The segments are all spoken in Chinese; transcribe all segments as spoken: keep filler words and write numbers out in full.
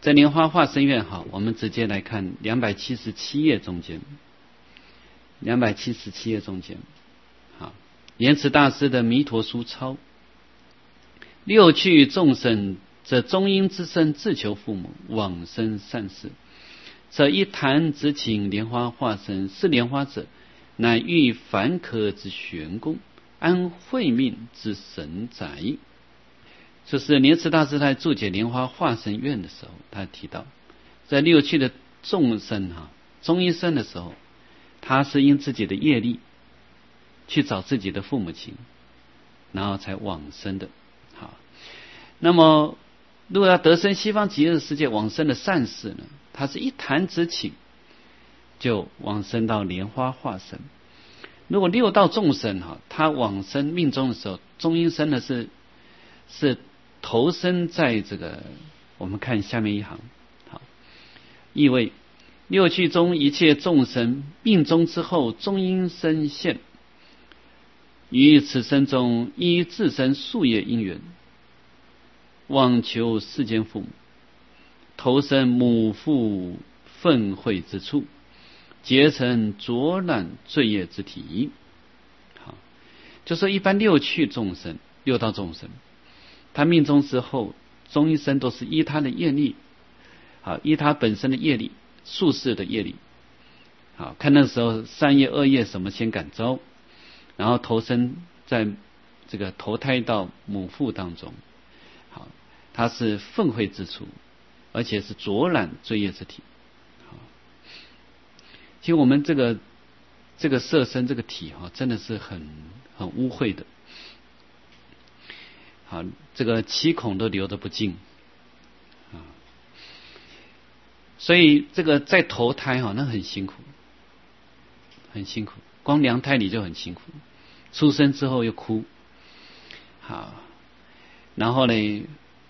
在莲花化身愿，好，我们直接来看两百七十七页中间，两百七十七页中间，好，莲池大师的弥陀书抄。六趣众生，则中阴之身自求父母，往生善事。则一弹指请莲花化身，是莲花者，乃遇凡科之玄功，安慧命之神宅。就是莲池大师在注解莲花化身愿的时候，他提到，在六趣的众生哈、啊，中阴身的时候，他是因自己的业力去找自己的父母亲，然后才往生的。好，那么如果要得生西方极乐世界往生的善事呢，他是一弹指请就往生到莲花化身。如果六道众生哈，他往生命中的时候，中阴身呢是是投身在这个，我们看下面一行，好，意味六趣中一切众生命中之后，中阴身现，于此生中依自身夙业因缘，妄求世间父母，投身母父愤恚之处，结成浊染罪业之体。好，就说一般六趣众生，六道众生，他命中之后，中阴身都是依他的业力，好，依他本身的业力，宿世的业力，好，看那时候善业恶业什么先感召，然后投身在这个投胎到母腹当中，好，他是愤恚之处，而且是浊染罪业之体。好，其实我们这个这个色身这个体哈，真的是很很污秽的。好，这个七孔都流得不净啊，所以这个在投胎哈，那很辛苦，很辛苦，光娘胎里就很辛苦，出生之后又哭，好，然后呢，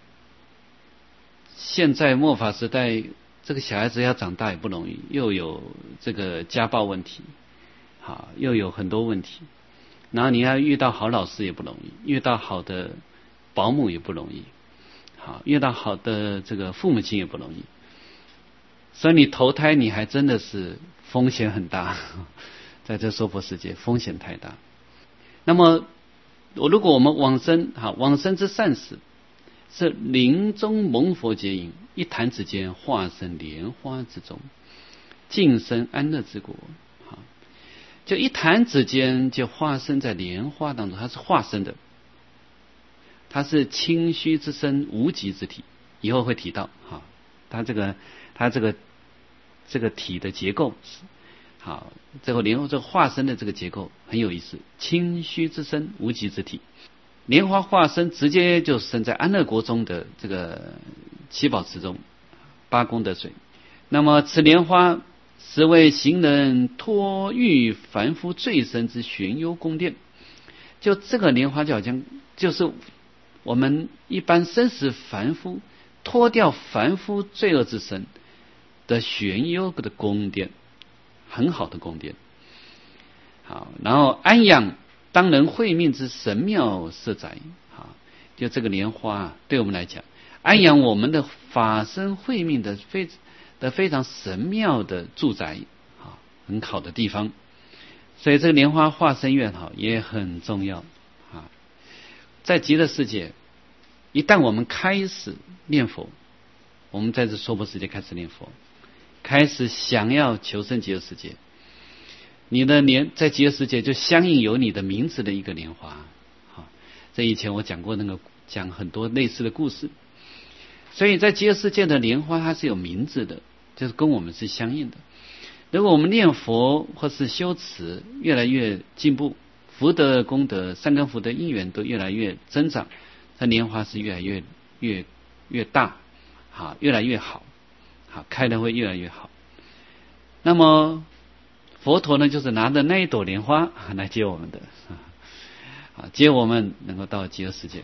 现在末法时代，这个小孩子要长大也不容易，又有这个家暴问题，好，又有很多问题，然后你要遇到好老师也不容易，遇到好的保姆也不容易，好，遇到好的这个父母亲也不容易，所以你投胎你还真的是风险很大，在这娑婆世界风险太大。那么我如果我们往生，好，往生之善事是临终蒙佛接引，一弹指间化身莲花之中，净身安乐之国。好，就一弹指间就化身在莲花当中，它是化身的，它是清虚之身，无极之体，以后会提到哈，它这个它这个这个体的结构，好，最后莲花这个化身的这个结构很有意思，清虚之身，无极之体，莲花化身直接就生在安乐国中的这个七宝池中，八功德水。那么此莲花实为行人脱欲凡夫罪身之玄幽宫殿，就这个莲花就好像就是我们一般生死凡夫脱掉凡夫罪恶之身的玄幽的宫殿，很好的宫殿。好，然后安养当人慧命之神妙色宅。好，就这个莲花啊，对我们来讲，安养我们的法身慧命的非的非常神妙的住宅，好，很好的地方。所以这个莲花化身愿好也很重要啊。在极乐世界，一旦我们开始念佛，我们在这娑婆世界开始念佛，开始想要求生极乐世界，你的莲在极乐世界就相应有你的名字的一个莲花。好，这以前我讲过那个讲很多类似的故事，所以在极乐世界的莲花它是有名字的，就是跟我们是相应的。如果我们念佛或是修持越来越进步，福德功德善根福德因缘都越来越增长，它莲花是越来越越越大，好，越来越好，好，开的会越来越好。那么佛陀呢，就是拿着那一朵莲花来接我们的，啊，接我们能够到极乐世界。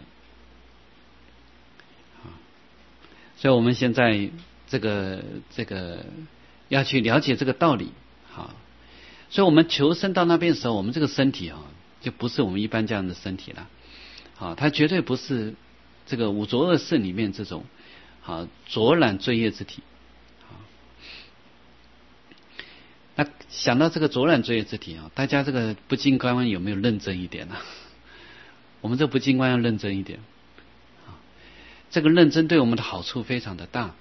所以我们现在这个这个要去了解这个道理，好，所以我们求生到那边的时候，我们这个身体啊，就不是我们一般这样的身体了，好，它绝对不是这个五浊恶世里面这种， 好浊染罪业之体。好，那想到这个浊染罪业之体啊，大家这个不净观有没有认真一点呢、啊？我们这不净观要认真一点。这个认真对我们的好处非常的大，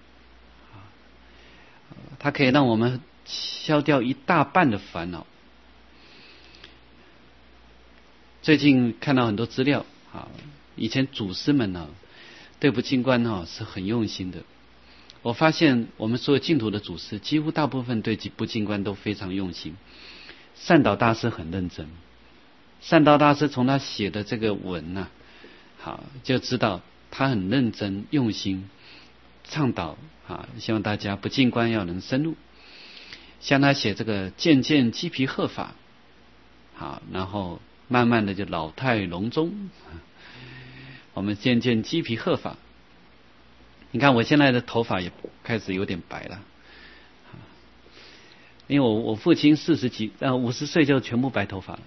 它可以让我们消掉一大半的烦恼。最近看到很多资料啊，以前祖师们呢对不净观呢是很用心的。我发现我们所有净土的祖师，几乎大部分对不净观都非常用心。善导大师很认真，善导大师从他写的这个文呢、啊，好就知道。他很认真用心倡导啊，希望大家不净观要能深入。像他写这个渐渐鸡皮鹤法，好，然后慢慢的就老态龙钟。我们渐渐鸡皮鹤法，你看我现在的头发也开始有点白了，因为我我父亲四十几呃五十岁就全部白头发了。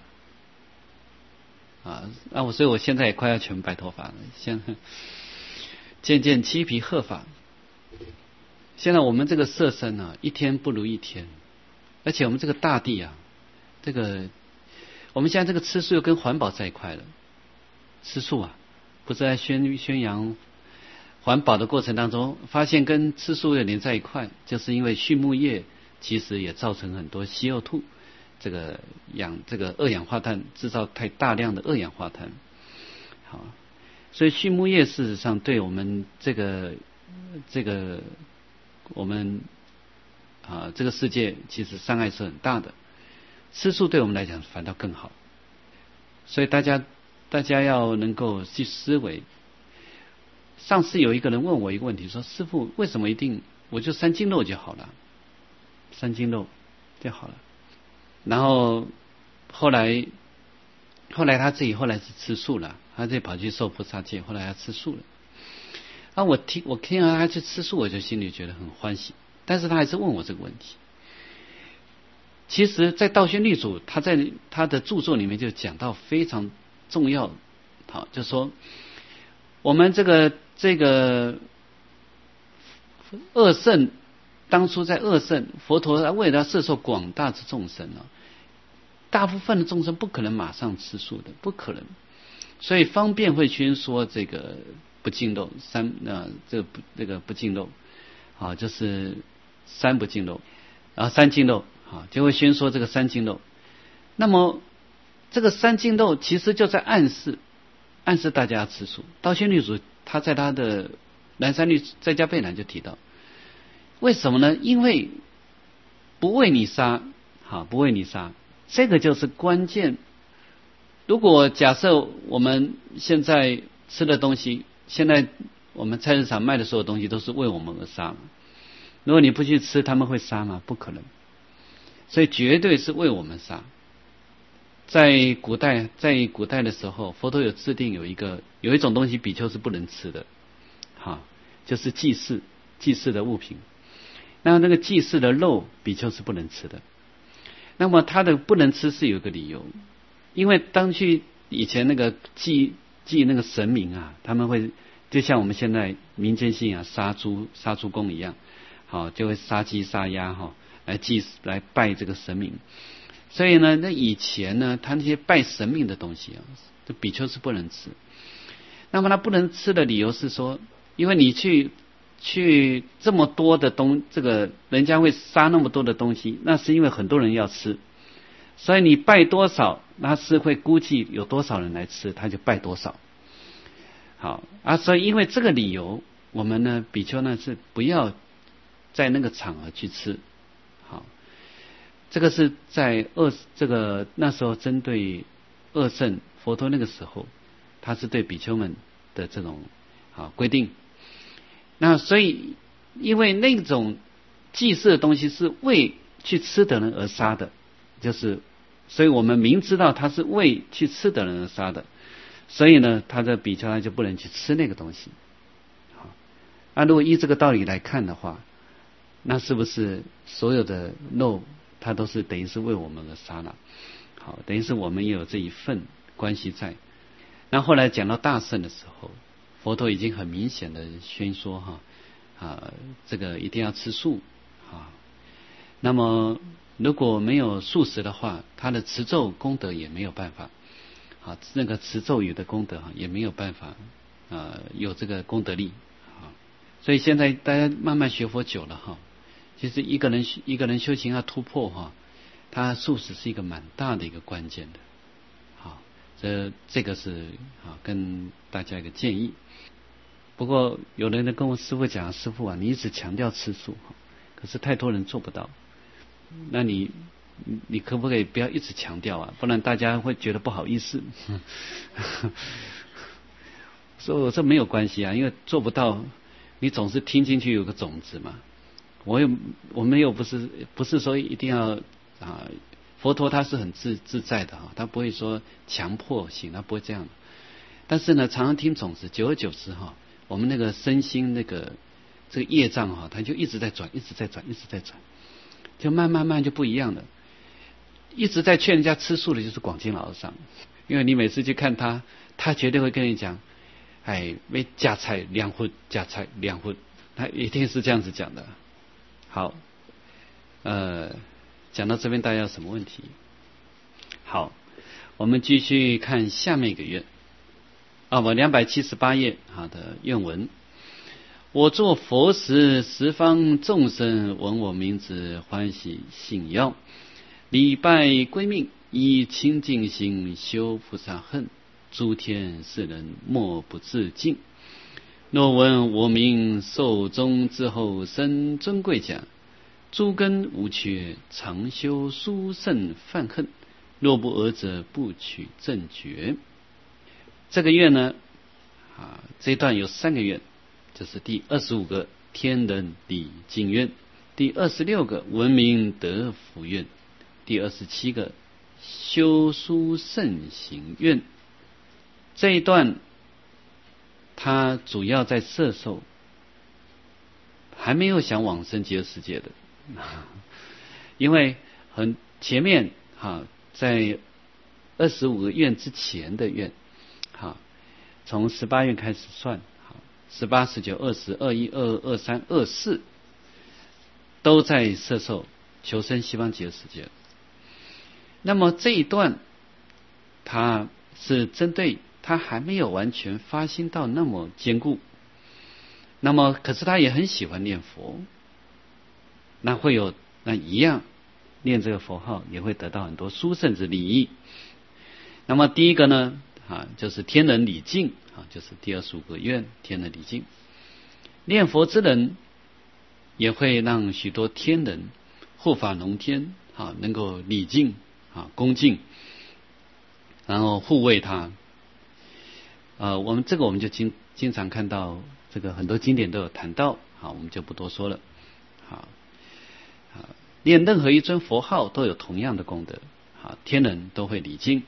啊，那我所以我现在也快要全白头发了，现在渐渐鸡皮鹤发。现在我们这个色身啊，一天不如一天，而且我们这个大地啊，这个我们现在这个吃素又跟环保在一块了。吃素啊，不是在宣宣扬环保的过程当中，发现跟吃素又连在一块，就是因为畜牧业其实也造成很多 C O 二。这个氧这个二氧化碳制造太大量的二氧化碳，好，所以畜牧业事实上对我们这个这个我们啊这个世界其实伤害是很大的。吃素对我们来讲反倒更好，所以大家大家要能够去思维。上次有一个人问我一个问题，说师父为什么一定我就三斤肉就好了，三斤肉就好了。然后后来后来他自己后来是吃素了，他自己跑去受菩萨戒，后来他吃素了。啊，我听我听到他去吃素，我就心里觉得很欢喜。但是他还是问我这个问题。其实，在道宣律祖他在他的著作里面就讲到非常重要，好，就说我们这个这个二圣。当初在二圣，佛陀为了摄受广大之众生啊，大部分的众生不可能马上吃素的，不可能，所以方便会宣说这个不净肉三呃这个不这个不净肉啊，就是三不净肉，然后三净肉啊，就会宣说这个三净肉。那么这个三净肉其实就在暗示暗示大家吃素。道宣律祖他在他的南山律在家备览就提到。为什么呢？因为不为你杀，好，不为你杀，这个就是关键。如果假设我们现在吃的东西，现在我们菜市场卖的所有东西都是为我们而杀，如果你不去吃，他们会杀吗？不可能，所以绝对是为我们杀。在古代，在古代的时候，佛陀有制定有一个有一种东西比丘是不能吃的，哈，就是祭祀祭祀的物品。那那个祭祀的肉，比丘是不能吃的。那么他的不能吃是有一个理由，因为当去以前那个祭祭那个神明啊，他们会就像我们现在民间信仰杀猪杀猪公一样，好，就会杀鸡杀鸭哈，来祭来拜这个神明。所以呢，那以前呢，他那些拜神明的东西啊，这比丘是不能吃。那么他不能吃的理由是说，因为你去。去这么多的东，这个人家会杀那么多的东西，那是因为很多人要吃，所以你拜多少，那是会估计有多少人来吃，他就拜多少。好啊，所以因为这个理由，我们呢比丘呢是不要在那个场合去吃。好，这个是在二这个那时候针对二圣佛陀那个时候，他是对比丘们的这种好规定。那所以，因为那种祭祀的东西是为去吃的人而杀的，就是，所以我们明知道他是为去吃的人而杀的，所以呢，他的比丘他就不能去吃那个东西。好，那如果依这个道理来看的话，那是不是所有的肉，它都是等于是为我们而杀了？好，等于是我们也有这一份关系在。那后来讲到大圣的时候。佛陀已经很明显的宣说哈啊，这个一定要吃素啊。那么如果没有素食的话，他的持咒功德也没有办法啊，那个持咒语的功德也没有办法啊，有这个功德力啊。所以现在大家慢慢学佛久了哈，其实一个人一个人修行要突破哈，他素食是一个蛮大的一个关键的。好，这这个是啊，跟大家一个建议。不过有人跟我师父讲，师父啊，你一直强调吃素，可是太多人做不到。那你你可不可以不要一直强调啊？不然大家会觉得不好意思。所以我说没有关系啊，因为做不到，你总是听进去有个种子嘛。我又我们又不是不是说一定要啊，佛陀他是很自自在的哈，他不会说强迫性，他不会这样的。但是呢，常常听种子，久而久之哈，我们那个身心那个这个业障哈，它就一直在转，一直在转，一直在转。就慢慢慢就不一样了。一直在劝人家吃素的就是广金老和尚，因为你每次去看他，他绝对会跟你讲，哎，为加菜两荤，加菜两荤，他一定是这样子讲的。好，呃，讲到这边大家有什么问题？好，我们继续看下面一个愿啊，我两百七十八页好的愿文。我作佛时，十方众生闻我名字，欢喜信要，礼拜归命，以清净心修菩萨恨，诸天世人莫不自敬。若闻我名，寿终之后生尊贵甲，诸根无缺，常修殊胜犯恨，若不尔者，不取正觉。这个愿呢，啊，这一段有三个愿。这是第二十五个天人礼敬愿，第二十六个闻名得福愿，第二十七个修殊胜行愿。这一段它主要在摄受还没有想往生极乐世界的，因为很前面哈，在二十五个愿之前的愿，哈，从十八愿开始算。十八、十九、二十、二一、二二、二三、二四，都在摄受求生西方极乐世界。那么这一段，它是针对他还没有完全发心到那么坚固，那么可是他也很喜欢念佛，那会有那一样念这个佛号也会得到很多殊胜之利益。那么第一个呢，啊，就是天人礼敬。啊，就是第二十五个愿，天人礼敬。念佛之人也会让许多天人护法龙天啊，能够礼敬啊，恭敬，然后护卫他。呃，我们这个我们就经经常看到，这个很多经典都有谈到，好，我们就不多说了。好，啊，念任何一尊佛号都有同样的功德，好，天人都会礼敬。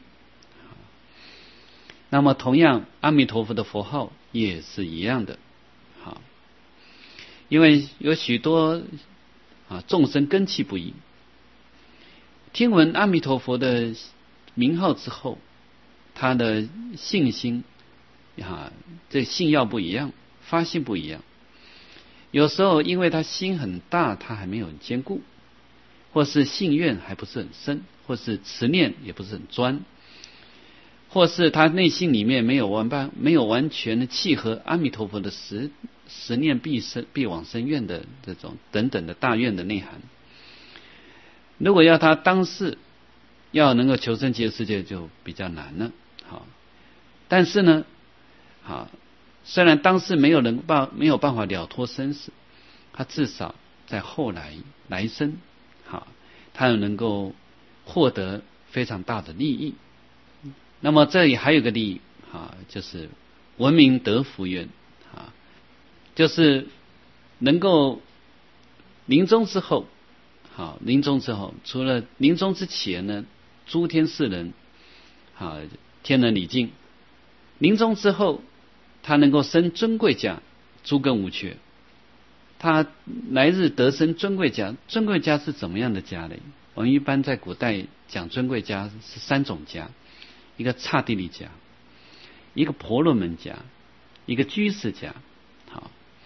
那么同样阿弥陀佛的佛号也是一样的，好，因为有许多啊众生根器不一，听闻阿弥陀佛的名号之后，他的信心啊这信要不一样，发心不一样。有时候因为他心很大，他还没有很坚固，或是信愿还不是很深，或是持念也不是很专，或是他内心里面没有完办没有完全的契合阿弥陀佛的十十念必生必往生愿的这种等等的大愿的内涵。如果要他当世要能够求生极乐世界就比较难了。好，但是呢，好，虽然当世没有人办没有办法了脱生死，他至少在后来来生，好，他能够获得非常大的利益。那么这里还有个利益啊，就是闻名得福愿啊，就是能够临终之后，好，临终之后，除了临终之前呢，诸天世人啊，天人礼敬；临终之后，他能够生尊贵家，诸根无缺。他来日得生尊贵家，尊贵家是怎么样的家呢？我们一般在古代讲尊贵家是三种家。一个刹帝利家，一个婆罗门家，一个居士家。好，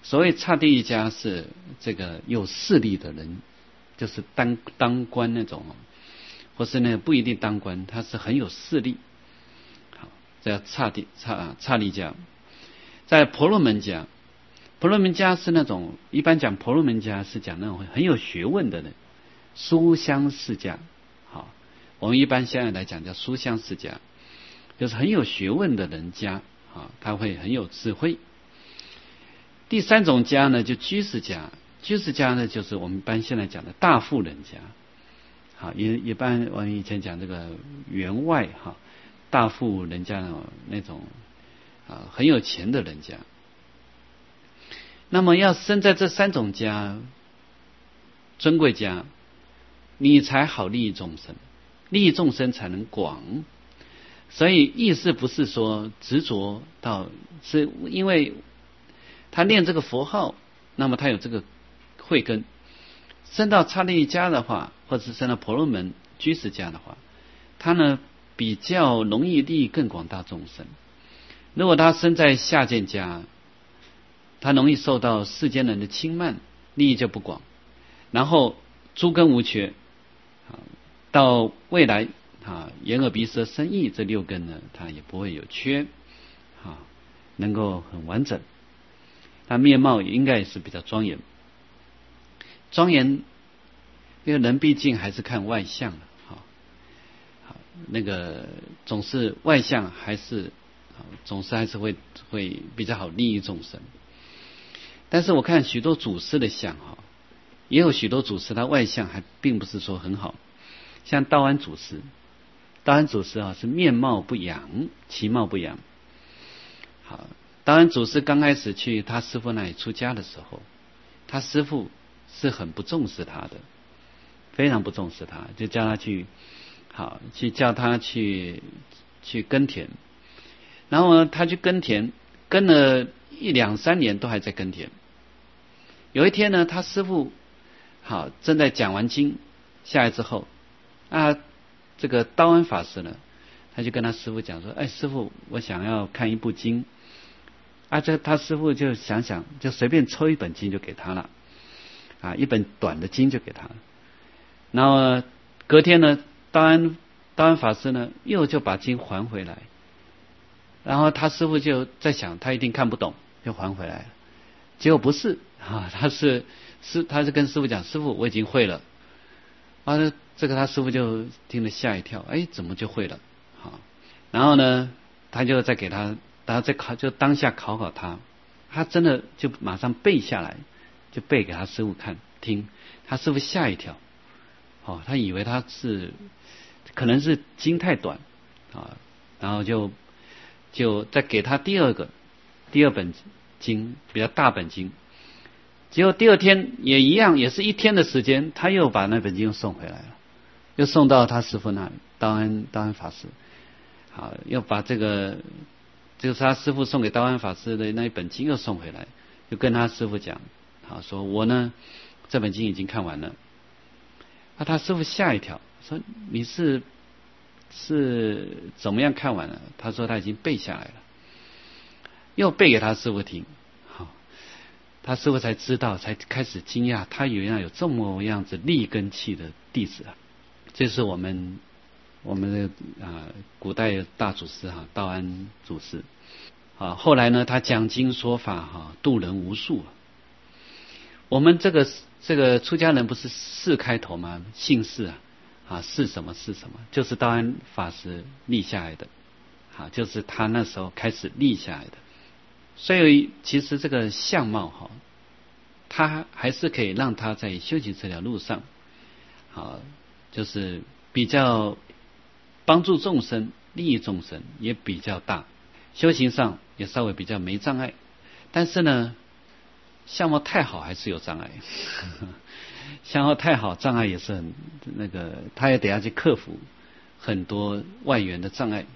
所谓刹帝利家是这个有势力的人，就是当当官那种，或是呢不一定当官，他是很有势力。好，这叫刹帝刹刹利家。在婆罗门家，婆罗门家是那种一般讲婆罗门家是讲那种很有学问的人，书香世家。好，我们一般现在来讲叫书香世家，就是很有学问的人家啊，他会很有智慧。第三种家呢，就居士家。居士家呢，就是我们一般现在讲的大富人家。好，一一般我们以前讲这个员外哈，大富人家的那种啊，很有钱的人家。那么要生在这三种家，尊贵家，你才好利益众生，利益众生才能广。所以意思不是说执着到，是因为他念这个佛号，那么他有这个慧根。升到刹帝利家的话，或者是升到婆罗门居士家的话，他呢比较容易利益更广大众生。如果他生在下贱家，他容易受到世间人的轻慢，利益就不广。然后诸根无缺，到未来啊，眼耳鼻舌身意这六根呢，它也不会有缺啊，能够很完整。他面貌也应该也是比较庄严。庄严，因为人毕竟还是看外相的，好，好，那个总是外相还是总是还是会会比较好利益众生。但是我看许多祖师的相哈，也有许多祖师他外相还并不是说很好，像道安祖师，道安祖师啊是面貌不扬，其貌不扬。好，道安祖师刚开始去他师父那里出家的时候，他师父是很不重视他的，非常不重视他，就叫他去，好，去叫他去去耕田。然后呢，他去耕田，耕了一两三年都还在耕田。有一天呢，他师父好正在讲完经下来之后，啊，这个道安法师呢，他就跟他师父讲说：“哎，师父，我想要看一部经。”啊，这他师父就想想，就随便抽一本经就给他了，啊，一本短的经就给他了。然后隔天呢，道安道安法师呢又就把经还回来，然后他师父就在想，他一定看不懂，就还回来了。结果不是啊，他是是他是跟师父讲，师父我已经会了。啊，这个他师父就听了吓一跳，哎，怎么就会了？好，然后呢，他就再给他，然后再考，就当下考考他，他真的就马上背下来，就背给他师父看听，他师父吓一跳，哦，他以为他是可能是经太短啊，然后就就再给他第二个第二本经，比较大本经。结果第二天也一样，也是一天的时间，他又把那本经送回来了，又送到他师父那里，道安道安法师，好，又把这个就是他师父送给道安法师的那一本经又送回来，就跟他师父讲，好，说我呢这本经已经看完了。啊，他师父吓一跳，说你是是怎么样看完了？他说他已经背下来了，又背给他师父听。他师父才知道，才开始惊讶，他原来有这么样子立根器的弟子啊！这是我们我们的啊、呃、古代大祖师哈、啊，道安祖师啊。后来呢，他讲经说法哈、啊，度人无数、啊。我们这个这个出家人不是释开头吗？姓释啊，啊是什么是什么？就是道安法师立下来的，啊，就是他那时候开始立下来的。所以其实这个相貌哈，他还是可以让他在修行这条路上，啊，就是比较帮助众生、利益众生也比较大，修行上也稍微比较没障碍。但是呢，相貌太好还是有障碍，相貌太好障碍也是很那个，他也得要去克服很多外缘的障碍。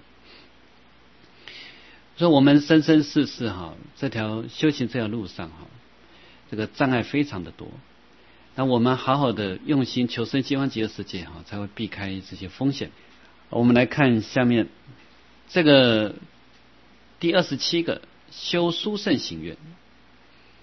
所以我们生生世世哈，这条修行这条路上哈，这个障碍非常的多。那我们好好的用心求生西方极乐世界哈，才会避开这些风险。我们来看下面这个第二十七个修殊胜行愿。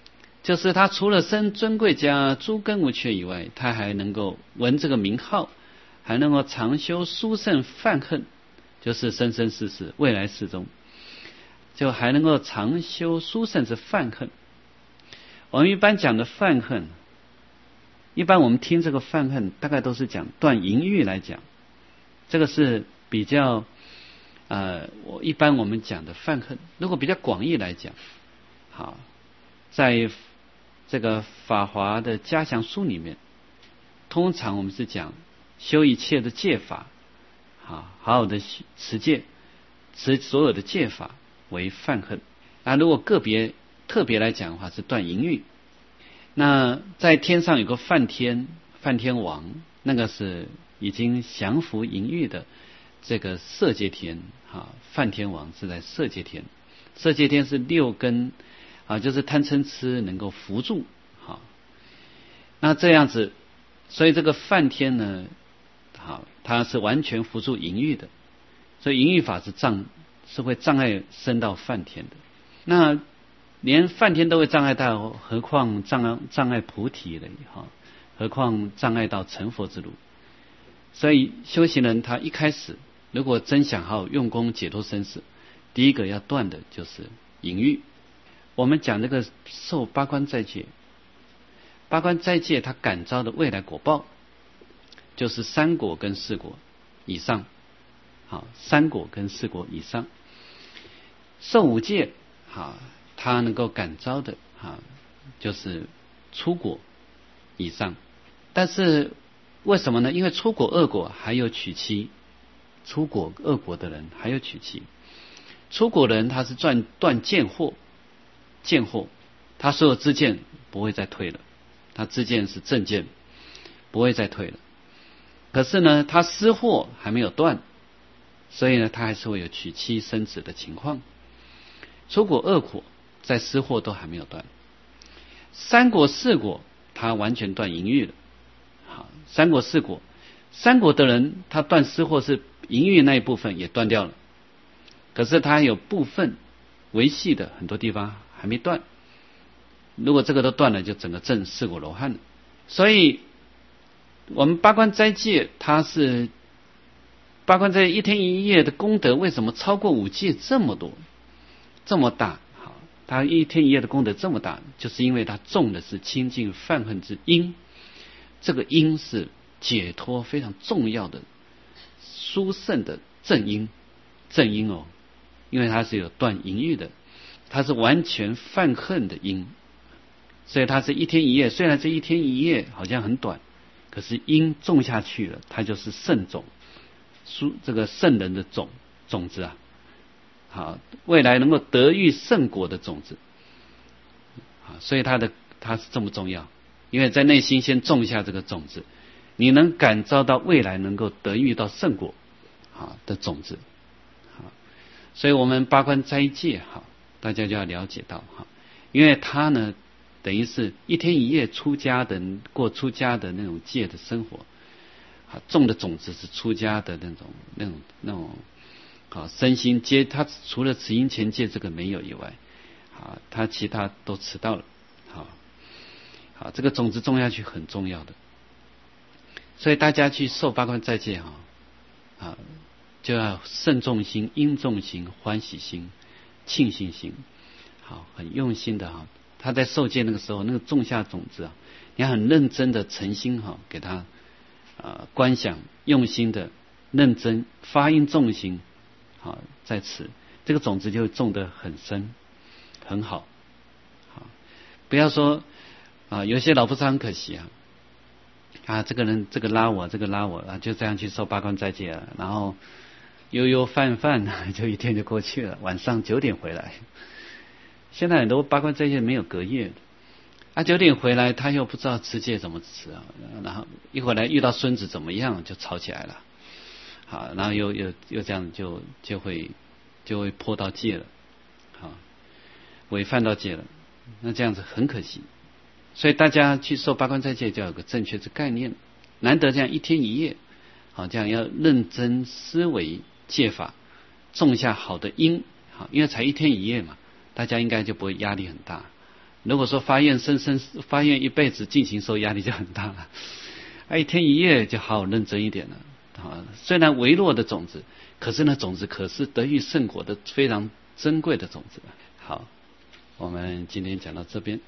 就是他除了生尊贵家诸根无缺以外，他还能够闻这个名号，还能够常修殊胜梵恨，就是生生世世未来世中，就还能够常修殊胜之梵恨。我们一般讲的梵恨，一般我们听这个梵恨大概都是讲断淫欲来讲，这个是比较呃，我一般我们讲的梵恨。如果比较广义来讲，好，在这个法华的嘉祥书里面，通常我们是讲修一切的戒法，好好好的持戒，持所有的戒法为梵恨。那如果个别特别来讲的话，是断淫欲。那在天上有个梵天，梵天王，那个是已经降服淫欲的这个色界天，哈，梵天王是在色界天，色界天是六根啊，就是贪嗔痴能够伏住，好，那这样子，所以这个梵天呢，好，它是完全伏住淫欲的，所以淫欲法是障，是会障碍升到梵天的。那连梵天都会障碍到，何况障碍障碍菩提了哈？何况障碍到成佛之路？所以修行人他一开始如果真想好好用功解脱生死，第一个要断的就是淫欲。我们讲这个受八关斋戒，八关斋戒它感召的未来果报，就是三果跟四果以上，好，三果跟四果以上。受五戒，好，它能够感召的啊，就是初果以上。但是为什么呢？因为初果二果还有娶妻，初果二果的人还有娶妻。初果的人他是断断见惑，见惑，他所有知见不会再退了，他知见是正见，不会再退了。可是呢，他思惑还没有断，所以呢，他还是会有娶妻生子的情况。初果二果在思惑都还没有断，三果四果他完全断淫欲了。好，三果四果，三果的人他断思惑是淫欲那一部分也断掉了，可是他有部分维系的很多地方还没断。如果这个都断了，就整个证四果罗汉了。所以我们八关斋戒，它是八关斋戒一天一夜的功德，为什么超过五戒这么多这么大？好，他一天一夜的功德这么大，就是因为他种的是清净梵恨之因。这个因是解脱非常重要的殊胜的正因，正因哦，因为它是有断淫欲的，它是完全犯恨的因，所以它是一天一夜。虽然这一天一夜好像很短，可是因种下去了，它就是圣种，这个圣人的种种子啊，好，未来能够得遇圣果的种子啊，所以它的它是这么重要。因为在内心先种下这个种子，你能感召到未来能够得遇到圣果好的种子。好，所以我们八关斋戒好，大家就要了解到哈，因为他呢等于是一天一夜出家的人过出家的那种戒的生活，好，种的种子是出家的那种那种那种好身心皆，他除了持因前戒这个没有以外，好，他其他都持到了。好。好，这个种子种下去很重要的，所以大家去受八关斋戒哈，啊，就要慎重心、应重心、欢喜心、庆幸心，好，很用心的哈。他在受戒那个时候，那个种下种子啊，你要很认真的诚心哈，给他啊观想，用心的认真发音重心，好，在此这个种子就种得很深，很好，好，不要说。啊，有些老菩萨很可惜啊，啊，这个人这个拉我，这个拉我啊，就这样去受八关斋戒了，然后悠悠泛泛，就一天就过去了，晚上九点回来。现在很多八关斋戒没有隔夜的，啊，九点回来他又不知道持戒怎么持啊，然后一回来遇到孙子怎么样就吵起来了，好，然后又又又这样就就会就会破到戒了，好，违犯到戒了，那这样子很可惜。所以大家去受八关斋戒就要有个正确的概念，难得这样一天一夜，好，这样要认真思维戒法，种下好的因，好，因为才一天一夜嘛，大家应该就不会压力很大， 如果说发愿生生发愿一辈子进行受，压力就很大了。啊，一天一夜就好好认真一点了。啊，虽然微弱的种子，可是呢，种子可是得遇圣果的非常珍贵的种子。好，我们今天讲到这边。